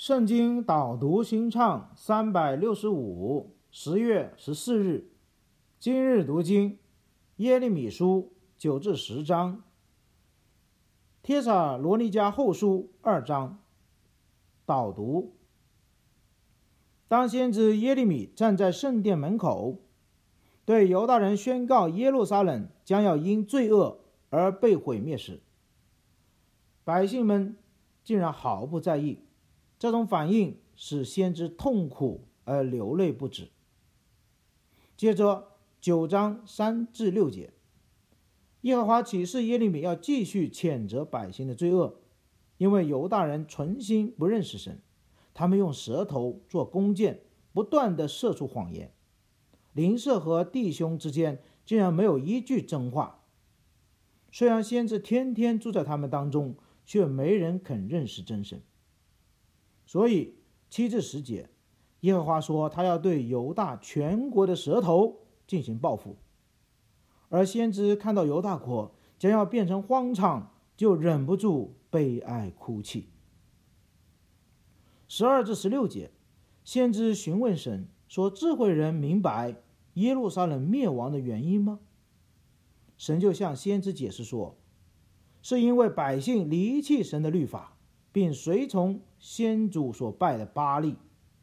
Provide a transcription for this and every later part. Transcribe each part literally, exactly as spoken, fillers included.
圣经导读新唱三百六十五，十月十四日。今日读经耶利米书九至十章，帖撒罗尼迦后书二章。导读：当先知耶利米站在圣殿门口，对犹大人宣告耶路撒冷将要因罪恶而被毁灭时，百姓们竟然毫不在意。这种反应使先知痛苦而流泪不止。接着九章三至六节，耶和华启示耶利米要继续谴责百姓的罪恶，因为犹大人存心不认识神，他们用舌头做弓箭，不断地射出谎言。邻舍和弟兄之间竟然没有一句真话。虽然先知天天住在他们当中，却没人肯认识真神。所以七至十节，耶和华说他要对犹大全国的舌头进行报复。而先知看到犹大国将要变成荒场，就忍不住悲哀哭泣。十二至十六节，先知询问神说，智慧人明白耶路撒冷灭亡的原因吗？神就向先知解释说，是因为百姓离弃神的律法，并随从先祖所拜的巴力。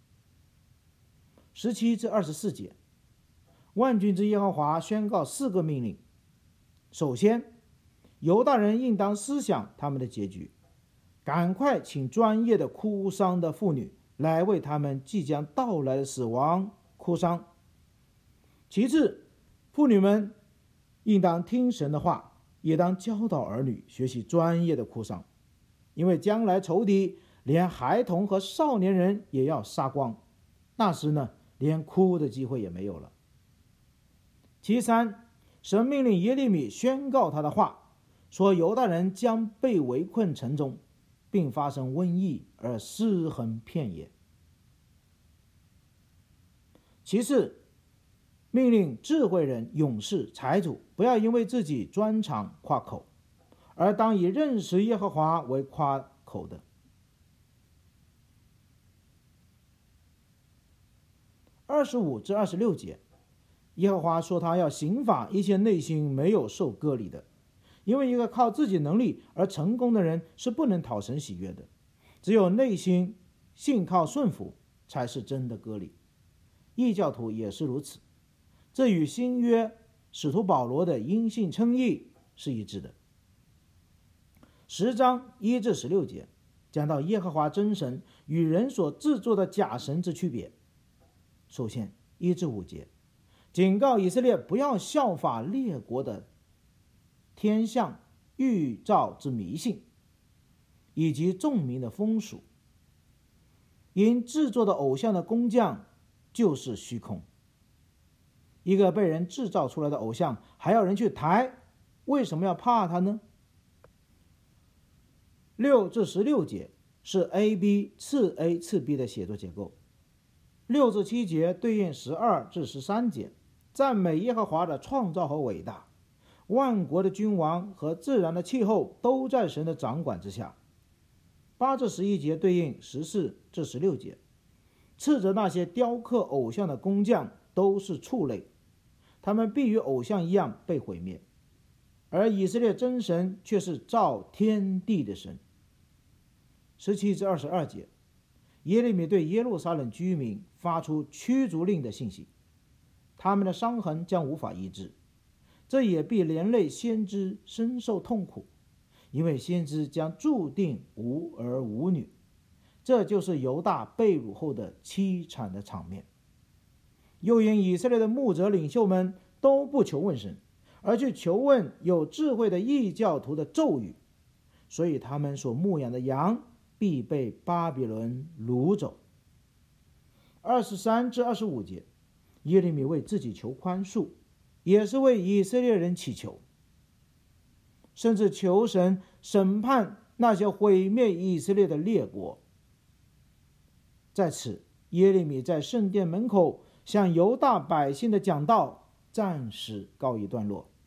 十七至二十四节，万军之耶和华宣告四个命令。首先，犹大人应当思想他们的结局，赶快请专业的哭丧的妇女来为他们即将到来的死亡哭丧。其次，妇女们应当听神的话，也当教导儿女学习专业的哭丧，因为将来仇敌连孩童和少年人也要杀光，那时呢，连哭的机会也没有了。其三，神命令耶利米宣告他的话，说犹大人将被围困城中，并发生瘟疫而尸横遍野。其次，命令智慧人、勇士、财主不要因为自己专长夸口，而当以认识耶和华为夸口的。二十五至二十六节，耶和华说他要刑罚一切内心没有受割礼的，因为一个靠自己能力而成功的人是不能讨神喜悦的，只有内心信靠顺服才是真的割礼。异教徒也是如此，这与新约使徒保罗的因信称义是一致的。十章一至十六节讲到耶和华真神与人所制作的假神之区别。首先一至五节警告以色列不要效法列国的天象预兆之迷信，以及众民的风俗。因制作的偶像的工匠就是虚空，一个被人制造出来的偶像还要人去抬，为什么要怕他呢？六至十六节是 A B 次 A 次 B 的写作结构。六至七节对应十二至十三节，赞美耶和华的创造和伟大，万国的君王和自然的气候都在神的掌管之下。八至十一节对应十四至十六节，斥责那些雕刻偶像的工匠都是畜类，他们必与偶像一样被毁灭，而以色列真神却是造天地的神。十七至二十二节，耶利米对耶路撒冷居民发出驱逐令的信息，他们的伤痕将无法医治，这也必连累先知深受痛苦，因为先知将注定无儿无女，这就是犹大被掳后的凄惨的场面。又因以色列的牧者领袖们都不求问神，而去求问有智慧的异教徒的咒语，所以他们所牧养的羊必被巴比伦掳走。二十三至二十五节，耶利米为自己求宽恕，也是为以色列人祈求，甚至求神审判那些毁灭以色列的列国。在此，耶利米在圣殿门口向犹大百姓的讲道暂时告一段落。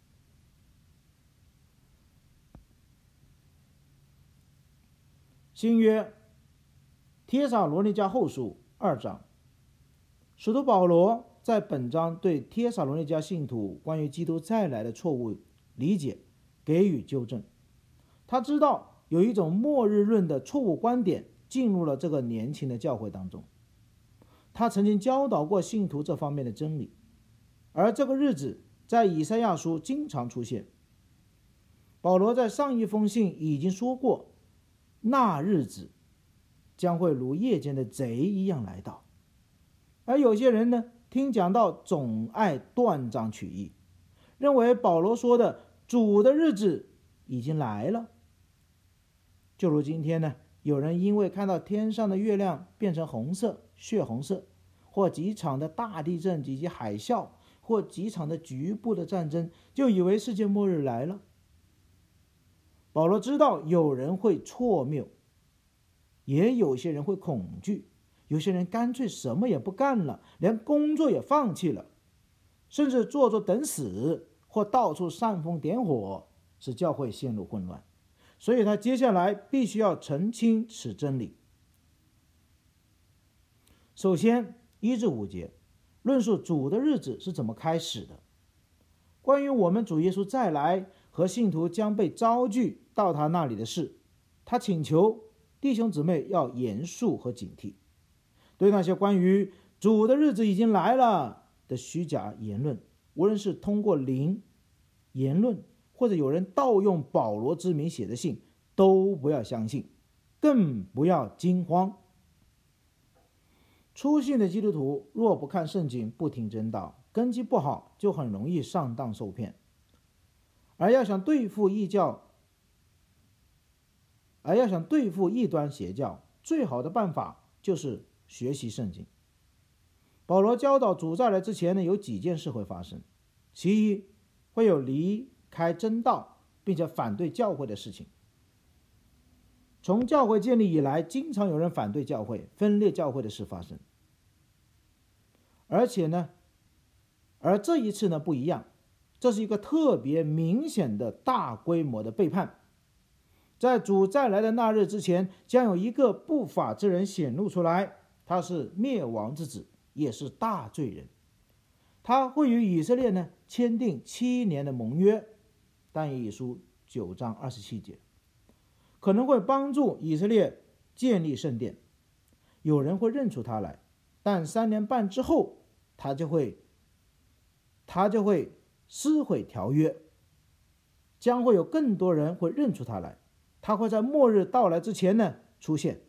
新约帖撒罗尼迦后书二章，使徒保罗在本章对帖撒罗尼迦信徒关于基督再来的错误理解给予纠正。他知道有一种末日论的错误观点进入了这个年轻的教会当中，他曾经教导过信徒这方面的真理，而这个日子在以赛亚书经常出现。保罗在上一封信已经说过，那日子将会如夜间的贼一样来到。而有些人呢，听讲到总爱断章取义，认为保罗说的主的日子已经来了。就如今天呢，有人因为看到天上的月亮变成红色、血红色，或几场的大地震以及海啸，或几场的局部的战争，就以为世界末日来了。保罗知道有人会错谬，也有些人会恐惧，有些人干脆什么也不干了，连工作也放弃了，甚至坐着等死，或到处煽风点火，使教会陷入混乱。所以他接下来必须要澄清此真理。首先，一至五节论述主的日子是怎么开始的，关于我们主耶稣再来和信徒将被招聚到他那里的事，他请求弟兄姊妹要严肃和警惕，对那些关于主的日子已经来了的虚假言论，无论是通过灵言论，或者有人盗用保罗之名写的信，都不要相信，更不要惊慌。初信的基督徒若不看圣经，不听真道，根基不好，就很容易上当受骗。而要想对付异教，而要想对付异端邪教，最好的办法就是学习圣经。保罗教导主再来之前呢，有几件事会发生。其一，会有离开真道并且反对教会的事情。从教会建立以来，经常有人反对教会、分裂教会的事发生。而且呢，而这一次呢不一样，这是一个特别明显的大规模的背叛。在主再来的那日之前，将有一个不法之人显露出来，他是灭亡之子，也是大罪人。他会与以色列呢签订七年的盟约，但以理书九章二十七节，可能会帮助以色列建立圣殿。有人会认出他来，但三年半之后，他就会他就会撕毁条约。将会有更多人会认出他来，他会在末日到来之前呢出现。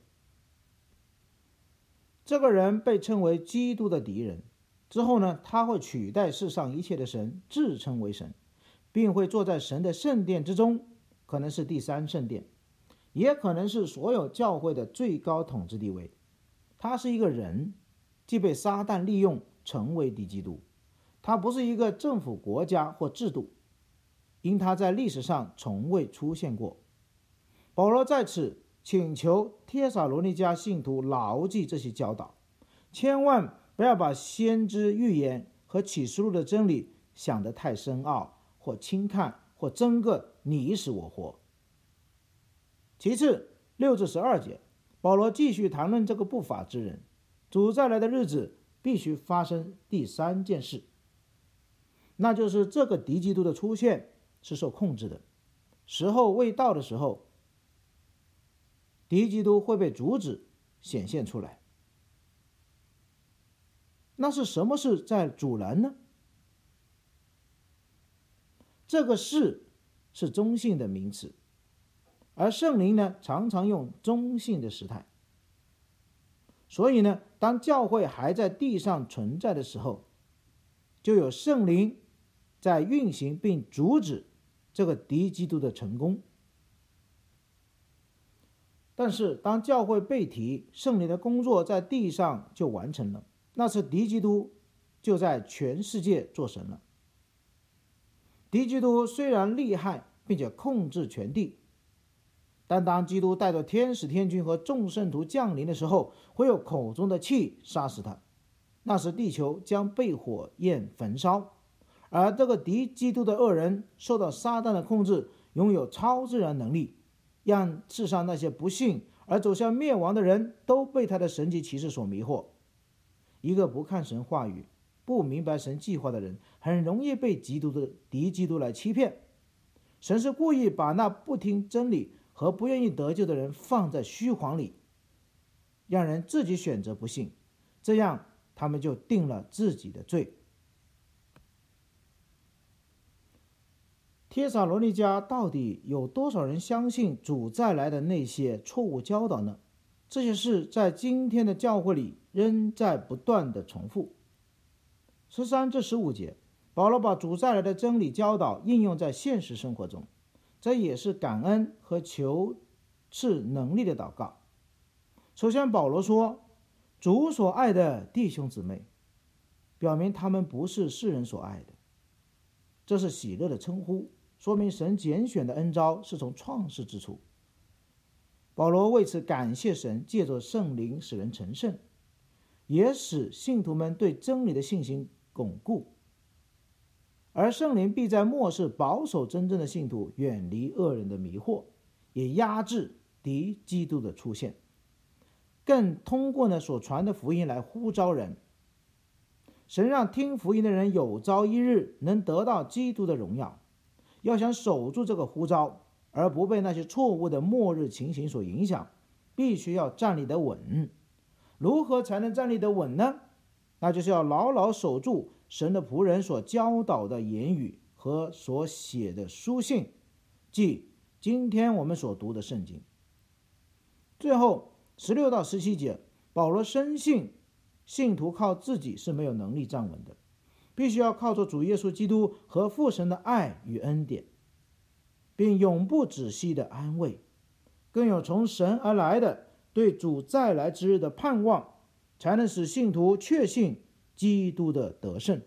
这个人被称为基督的敌人。之后呢，他会取代世上一切的神，自称为神，并会坐在神的圣殿之中，可能是第三圣殿，也可能是所有教会的最高统治地位。他是一个人，既被撒旦利用成为敌基督。他不是一个政府、国家或制度，因他在历史上从未出现过。保罗在此请求帖撒罗尼迦信徒牢记这些教导，千万不要把先知预言和启示录的真理想得太深奥，或轻看，或争个你死我活。其次，六至十二节，保罗继续谈论这个不法之人。主再来的日子必须发生第三件事，那就是这个敌基督的出现是受控制的。时候未到的时候，敌基督会被阻止显现出来。那是什么事在阻拦呢？这个事是中性的名词，而圣灵呢常常用中性的时态。所以呢，当教会还在地上存在的时候，就有圣灵在运行并阻止这个敌基督的成功。但是当教会被提，圣灵的工作在地上就完成了，那次敌基督就在全世界做神了。敌基督虽然厉害并且控制全地，但当基督带着天使天军和众圣徒降临的时候，会有口中的气杀死他，那时地球将被火焰焚烧。而这个敌基督的恶人受到撒旦的控制，拥有超自然能力，让世上那些不信而走向灭亡的人都被他的神迹奇事所迷惑。一个不看神话语、不明白神计划的人，很容易被基督的敌基督来欺骗。神是故意把那不听真理和不愿意得救的人放在虚谎里，让人自己选择不信，这样他们就定了自己的罪。帖撒罗尼迦到底有多少人相信主再来的那些错误教导呢？这些事在今天的教会里仍在不断的重复。十三至十五节，保罗把主再来的真理教导应用在现实生活中，这也是感恩和求赐能力的祷告。首先，保罗说，主所爱的弟兄姊妹，表明他们不是世人所爱的，这是喜乐的称呼，说明神拣选的恩召是从创世之初。保罗为此感谢神，借着圣灵使人成圣，也使信徒们对真理的信心巩固，而圣灵必在末世保守真正的信徒，远离恶人的迷惑，也压制敌基督的出现，更通过呢所传的福音来呼召人。神让听福音的人有朝一日能得到基督的荣耀。要想守住这个呼召，而不被那些错误的末日情形所影响，必须要站立得稳。如何才能站立得稳呢？那就是要牢牢守住神的仆人所教导的言语和所写的书信，即今天我们所读的圣经。最后十六到十七节，保罗深信信徒靠自己是没有能力站稳的，必须要靠着主耶稣基督和父神的爱与恩典，并永不止息的安慰，更有从神而来的对主再来之日的盼望，才能使信徒确信基督的得胜。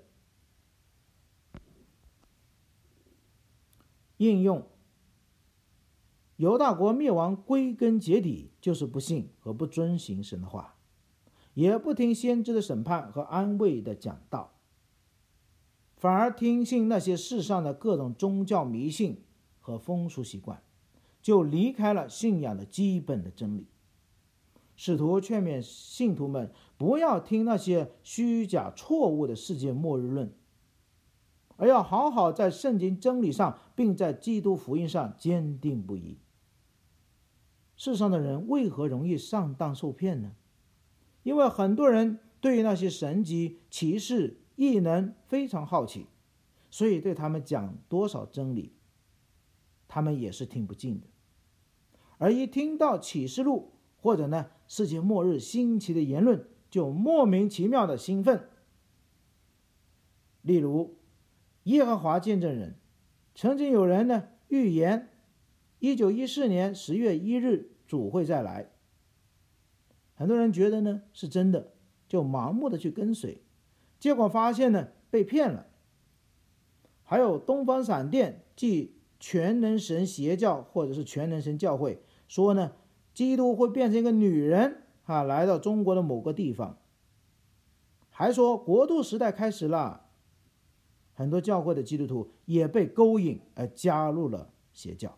应用：犹大国灭亡归根结底就是不信和不遵行神的话，也不听先知的审判和安慰的讲道，反而听信那些世上的各种宗教迷信和风俗习惯，就离开了信仰的基本的真理。使徒劝勉信徒们不要听那些虚假错误的世界末日论，而要好好在圣经真理上并在基督福音上坚定不移。世上的人为何容易上当受骗呢？因为很多人对于那些神迹奇事异能非常好奇，所以对他们讲多少真理，他们也是听不进的。而一听到启示录或者呢世界末日新奇的言论，就莫名其妙的兴奋。例如耶和华见证人，曾经有人呢预言一九一四年十月一日主会再来，很多人觉得呢是真的，就盲目的去跟随，结果发现呢被骗了。还有东方闪电即全能神邪教或者是全能神教会说呢，基督会变成一个女人啊，来到中国的某个地方，还说国度时代开始了。很多教会的基督徒也被勾引而加入了邪教。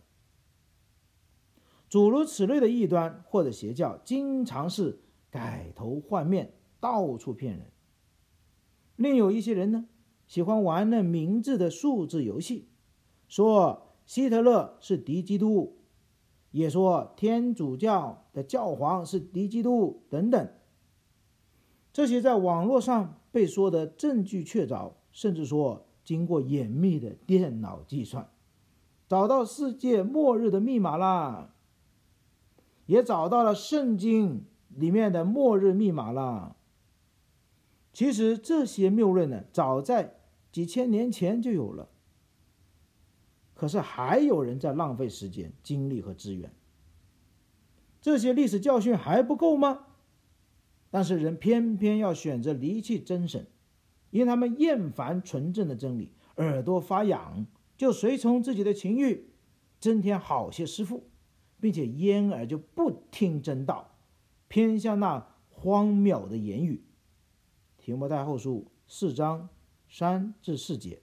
诸如此类的异端或者邪教，经常是改头换面，到处骗人。另有一些人呢，喜欢玩那明智的数字游戏，说希特勒是敌基督，也说天主教的教皇是敌基督等等。这些在网络上被说的证据确凿，甚至说经过严密的电脑计算，找到世界末日的密码啦，也找到了圣经里面的末日密码啦。其实这些谬论呢，早在几千年前就有了，可是还有人在浪费时间、精力和资源。这些历史教训还不够吗？但是人偏偏要选择离弃真神，因为他们厌烦纯正的真理，耳朵发痒，就随从自己的情欲，增添好些师傅，并且掩耳就不听真道，偏向那荒谬的言语。提摩太后书四章三至四节。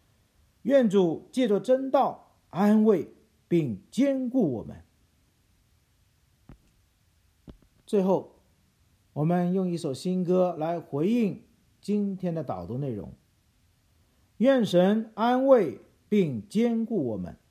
愿主借着真道安慰并坚固我们。 最后，我们用一首新歌来回应今天的导读内容。愿神安慰并坚固我们。